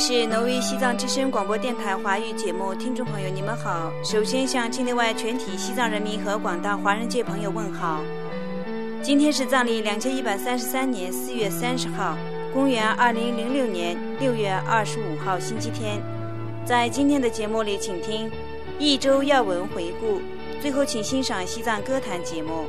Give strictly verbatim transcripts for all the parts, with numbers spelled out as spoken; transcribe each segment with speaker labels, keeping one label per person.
Speaker 1: 是挪威西藏之声广播电台华语节目，听众朋友你们好。首先向境内外全体西藏人民和广大华人界朋友问好。今天是藏历两千一百三十三年四月三十号，公元二零零六年六月二十五号星期天。在今天的节目里，请听一周要闻回顾，最后请欣赏西藏歌坛节目。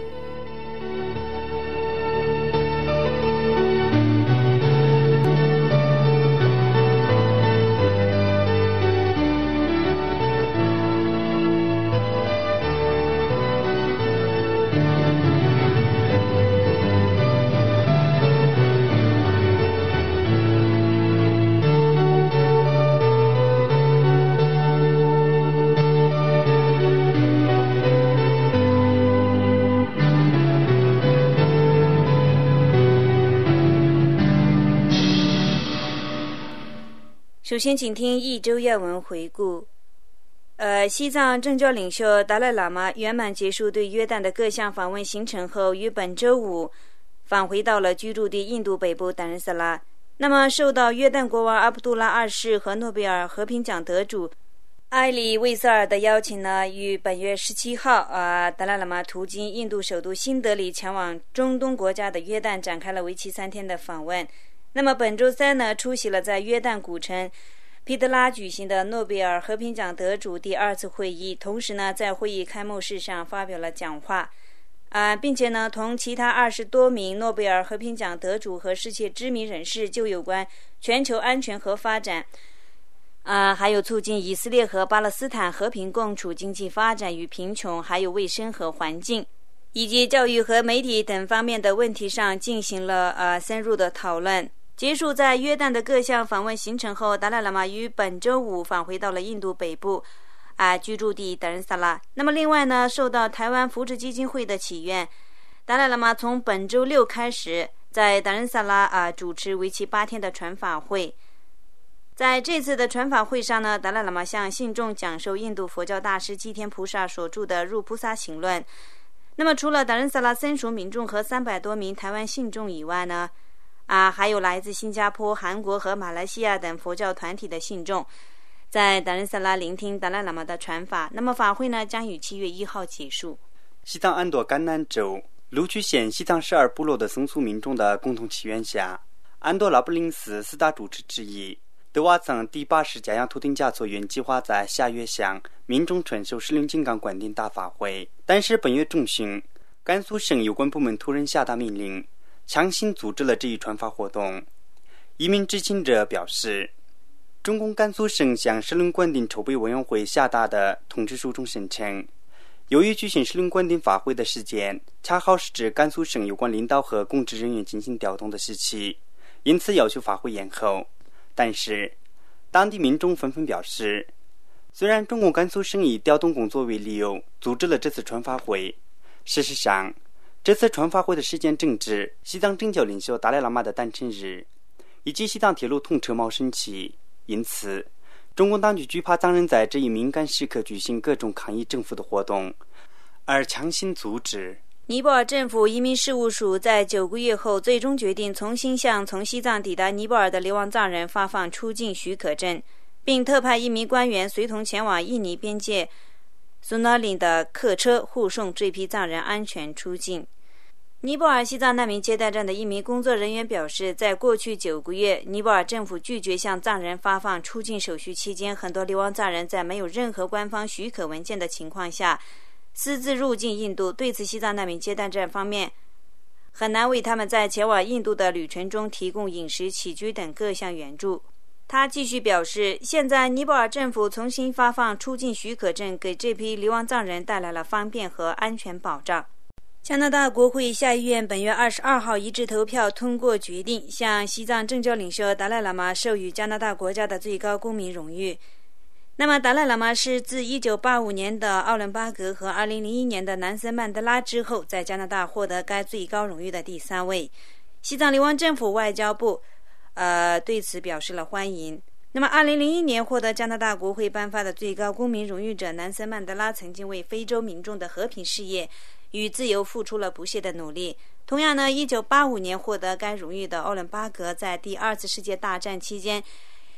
Speaker 1: 首先请听一周要闻回顾。呃，西藏政教领袖达赖喇嘛圆满结束对约旦的各项访问行程后，于本周五返回到了居住地印度北部达仁萨拉。那么受到约旦国王阿卜杜拉二世和诺贝尔和平奖得主埃里卫塞尔的邀请呢，于本月十七号啊，达赖喇嘛途经印度首都新德里，前往中东国家的约旦，展开了为期三天的访问。那么本周三呢，出席了在约旦古城皮德拉举行的诺贝尔和平奖得主第二次会议，同时呢，在会议开幕式上发表了讲话，啊，并且呢，同其他二十多名诺贝尔和平奖得主和世界知名人士就有关全球安全和发展，啊，还有促进以色列和巴勒斯坦和平共处、经济发展与贫穷，还有卫生和环境，以及教育和媒体等方面的问题上进行了呃深入的讨论。结束在约旦的各项访问行程后，达赖喇嘛于本周五返回到了印度北部啊居住地达仁萨拉。那么另外呢，受到台湾福祉基金会的祈愿，达赖喇嘛从本周六开始在达仁萨拉啊主持为期八天的传法会。在这次的传法会上呢，达赖喇嘛向信众讲授印度佛教大师基天菩萨所著的《入菩萨行论》。那么除了达仁萨拉僧俗民众和三百多名台湾信众以外呢，啊，还有来自新加坡、韩国和马来西亚等佛教团体的信众，在达仁萨拉聆听达赖喇嘛的传法。那么法会呢，将于七月一号结束。
Speaker 2: 西藏安朵甘南州卢曲县西藏十二部落的僧俗民众的共同祈愿下，安朵拉布林寺四大主持之一德瓦藏第八十嘉阳图丁加措院计划在下月向民众传授石灵金刚灌顶大法会，但是本月中旬，甘肃省有关部门突然下达命令，强行组织了这一传法活动。一名知情者表示，中共甘肃省向石灵灌顶筹备委员会下达的通知书中声称，由于举行石灵灌顶法会的时间恰好是指甘肃省有关领导和公职人员进行调动的时期，因此要求法会延后。但是当地民众纷纷表示，虽然中共甘肃省以调动工作为理由组织了这次传法会，事实上这次传法会的时间正值西藏政教领袖达赖喇嘛的诞辰日，以及西藏铁路通车茂盛期，因此中共当局惧怕藏人在这一敏感时刻举行各种抗议政府的活动，而强行阻止。
Speaker 1: 尼泊尔政府移民事务署在九个月后最终决定重新向从西藏抵达尼泊尔的流亡藏人发放出境许可证，并特派一名官员随同前往印尼边界苏纳林的客车护送这批藏人安全出境。尼泊尔西藏难民接待站的一名工作人员表示，在过去九个月，尼泊尔政府拒绝向藏人发放出境手续期间，很多流亡藏人在没有任何官方许可文件的情况下私自入境印度。对此，西藏难民接待站方面很难为他们在前往印度的旅程中提供饮食、起居等各项援助。他继续表示，现在尼泊尔政府重新发放出境许可证，给这批流亡藏人带来了方便和安全保障。加拿大国会下议院本月二十二号一致投票通过决定，向西藏政教领袖达赖喇嘛授予加拿大国家的最高公民荣誉。那么达赖喇嘛是自一九八五年的奥伦巴格和二零零一年的南森曼德拉之后，在加拿大获得该最高荣誉的第三位。西藏流亡政府外交部呃对此表示了欢迎。那么二零零一年获得加拿大国会颁发的最高公民荣誉者南森曼德拉曾经为非洲民众的和平事业与自由付出了不懈的努力。同样呢，一九八五年获得该荣誉的奥伦巴格在第二次世界大战期间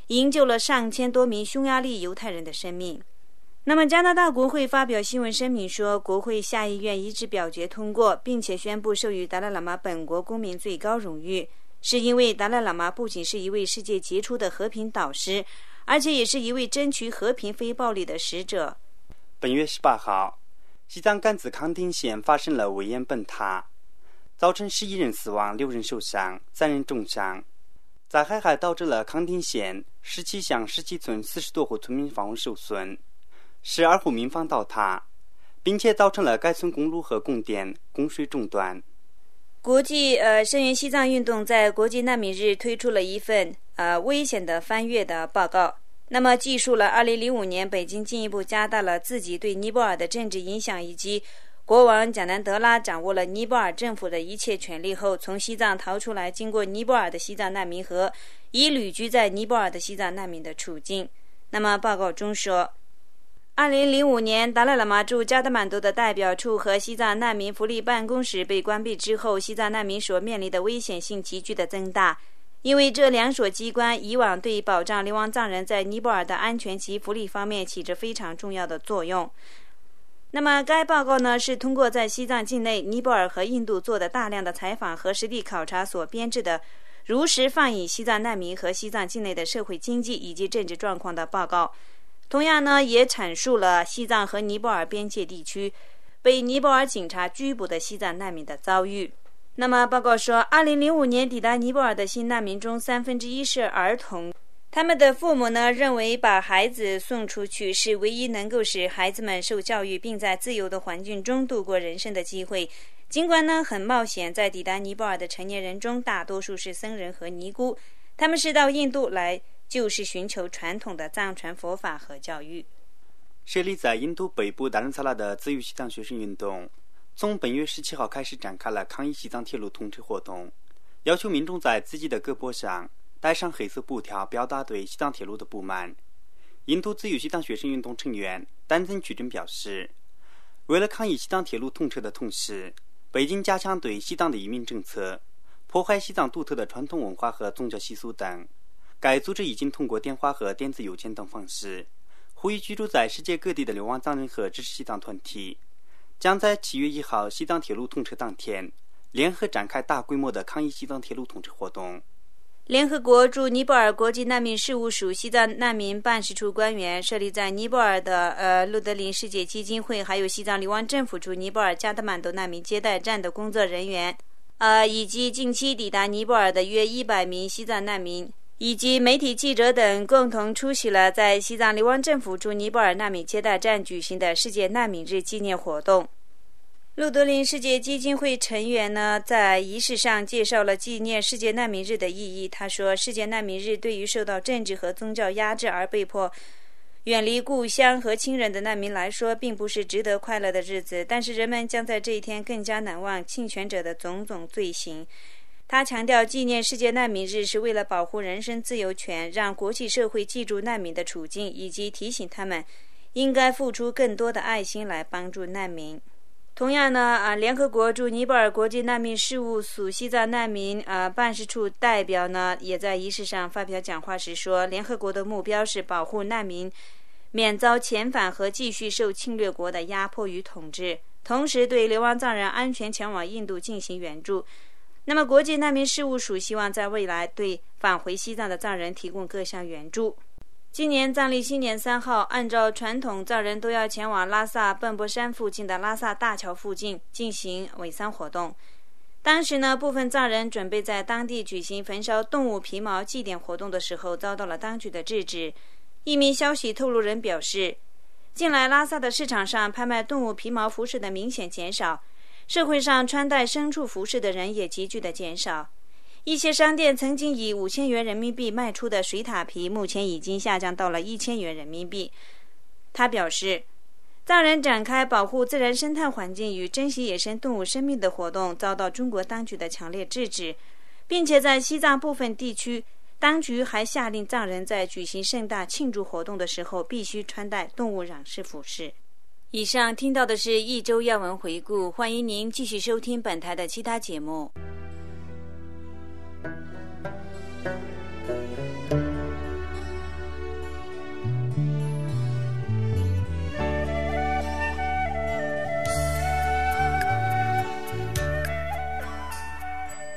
Speaker 1: 营救了上千多名匈牙利犹太人的生命。那么加拿大国会发表新闻声明说，国会下议院一致表决通过，并且宣布授予达赖喇嘛本国公民最高荣誉，是因为达赖喇嘛不仅是一位世界杰出的和平导师，而且也是一位争取和平非暴力的使者。
Speaker 2: 本月十八号，西藏甘孜康定县发生了危岩崩塌，造成十一人死亡，六人受伤，三人重伤。灾害还导致了康定县十七乡十七村四十多户村民房屋受损，十二户民房倒塌，并且造成了该村公路和供电、供水中断。
Speaker 1: 国际呃声援西藏运动在国际难民日推出了一份呃危险的翻越的报告，那么记述了二零零五年北京进一步加大了自己对尼泊尔的政治影响，以及国王贾南德拉掌握了尼泊尔政府的一切权力后，从西藏逃出来经过尼泊尔的西藏难民和已旅居在尼泊尔的西藏难民的处境。那么报告中说，二零零五年达赖喇嘛驻加德满都的代表处和西藏难民福利办公室被关闭之后，西藏难民所面临的危险性急剧的增大，因为这两所机关以往对保障流亡藏人在尼泊尔的安全及福利方面起着非常重要的作用。那么该报告呢，是通过在西藏境内、尼泊尔和印度做的大量的采访和实地考察所编制的如实放映西藏难民和西藏境内的社会经济以及政治状况的报告。同样呢，也阐述了西藏和尼泊尔边界地区被尼泊尔警察拘捕的西藏难民的遭遇。那么报告说，二零零五年抵达尼泊尔的新难民中三分之一是儿童，他们的父母呢认为把孩子送出去是唯一能够使孩子们受教育并在自由的环境中度过人生的机会。尽管呢很冒险，在抵达尼泊尔的成年人中大多数是僧人和尼姑，他们是到印度来就是寻求传统的藏传佛法和教育。
Speaker 2: 设立在印度北部达仁萨拉的自由西藏学生运动从本月十七号开始展开了抗议西藏铁路通车活动，要求民众在自己的胳膊上带上黑色布条，表达对西藏铁路的不满。印度自由西藏学生运动成员丹增矩阵表示，为了抗议西藏铁路通车的同时，北京加强对西藏的移民政策，破坏西藏独特的传统文化和宗教习俗等。该组织已经通过电话和电子邮件等方式呼吁居住在世界各地的流亡藏人和支持西藏团体，将在七月一号西藏铁路通车当天联合展开大规模的抗议西藏铁路通车活动。
Speaker 1: 联合国驻尼泊尔国际难民事务署西藏难民办事处官员、设立在尼泊尔的呃路德林世界基金会，还有西藏流亡政府驻尼泊尔加德满都难民接待站的工作人员，呃，以及近期抵达尼泊尔的约一百名西藏难民，以及媒体记者等，共同出席了在西藏流亡政府驻尼泊尔难民接待站举行的世界难民日纪念活动。路德林世界基金会成员呢，在仪式上介绍了纪念世界难民日的意义。他说，世界难民日对于受到政治和宗教压制而被迫远离故乡和亲人的难民来说，并不是值得快乐的日子，但是人们将在这一天更加难忘侵权者的种种罪行。他强调，纪念世界难民日是为了保护人身自由权，让国际社会记住难民的处境，以及提醒他们应该付出更多的爱心来帮助难民。同样呢，啊，联合国驻尼泊尔国际难民事务署西藏难民啊办事处代表呢，也在仪式上发表讲话时说，联合国的目标是保护难民免遭遣返和继续受侵略国的压迫与统治，同时对流亡藏人安全前往印度进行援助。那么国际难民事务署希望在未来对返回西藏的藏人提供各项援助。今年藏历新年三号，按照传统，藏人都要前往拉萨奔波山附近的拉萨大桥附近进行尾丧活动。当时呢，部分藏人准备在当地举行焚烧动物皮毛祭典活动的时候，遭到了当局的制止。一名消息透露人表示，近来拉萨的市场上拍卖动物皮毛服饰的明显减少，社会上穿戴牲畜服饰的人也急剧的减少。一些商店曾经以五千元人民币卖出的水獭皮，目前已经下降到了一千元人民币。他表示，藏人展开保护自然生态环境与珍惜野生动物生命的活动遭到中国当局的强烈制止，并且在西藏部分地区，当局还下令藏人在举行盛大庆祝活动的时候必须穿戴动物染饰服饰。以上听到的是一周要闻回顾，欢迎您继续收听本台的其他节目。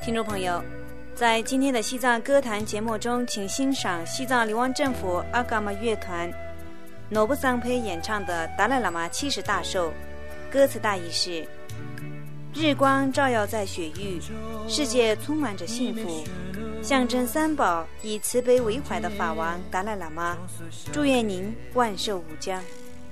Speaker 1: 听众朋友，在今天的西藏歌坛节目中，请欣赏西藏流亡政府阿嘎玛乐团诺布桑佩演唱的达赖喇嘛七十大寿。歌词大意是：日光照耀在雪域，世界充满着幸福，象征三宝以慈悲为怀的法王达赖喇嘛，祝愿您万寿无疆。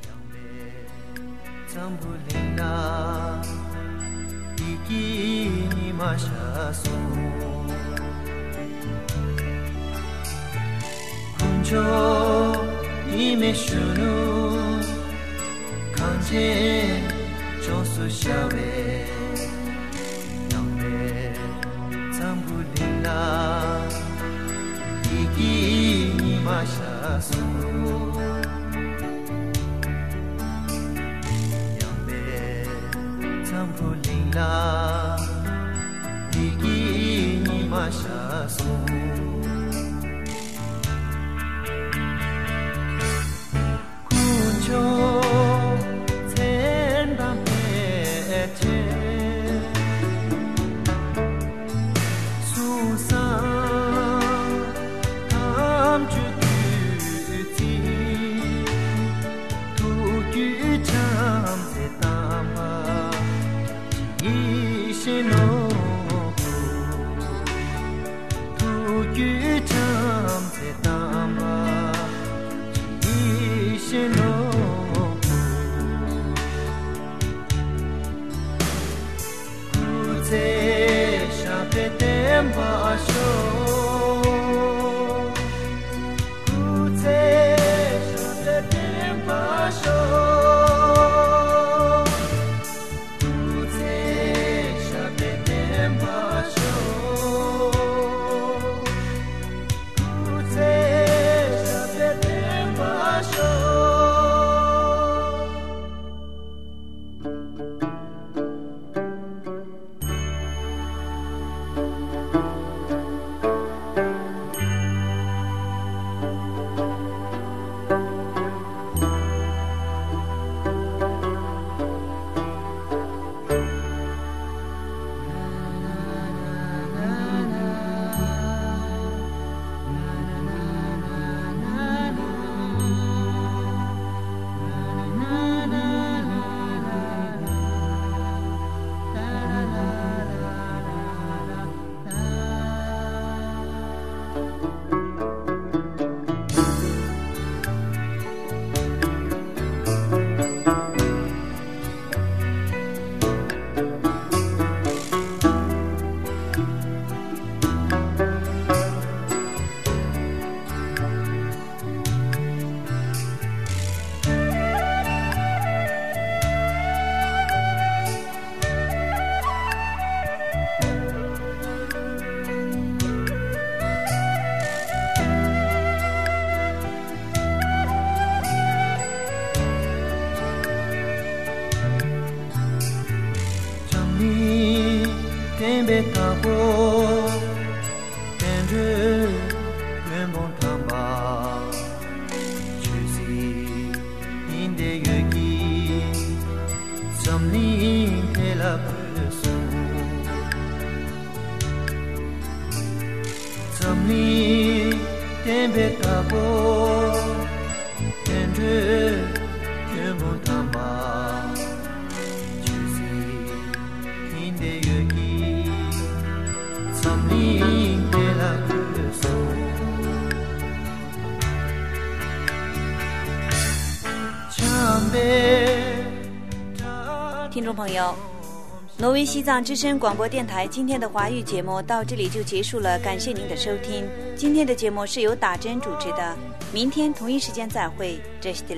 Speaker 1: 听众朋友，挪威西藏之声广播电台今天的华语节目到这里就结束了，感谢您的收听。今天的节目是由打针主持的，明天同一时间再会，这是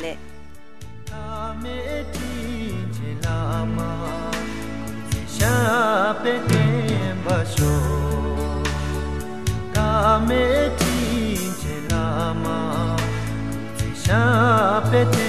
Speaker 1: delay。Lama,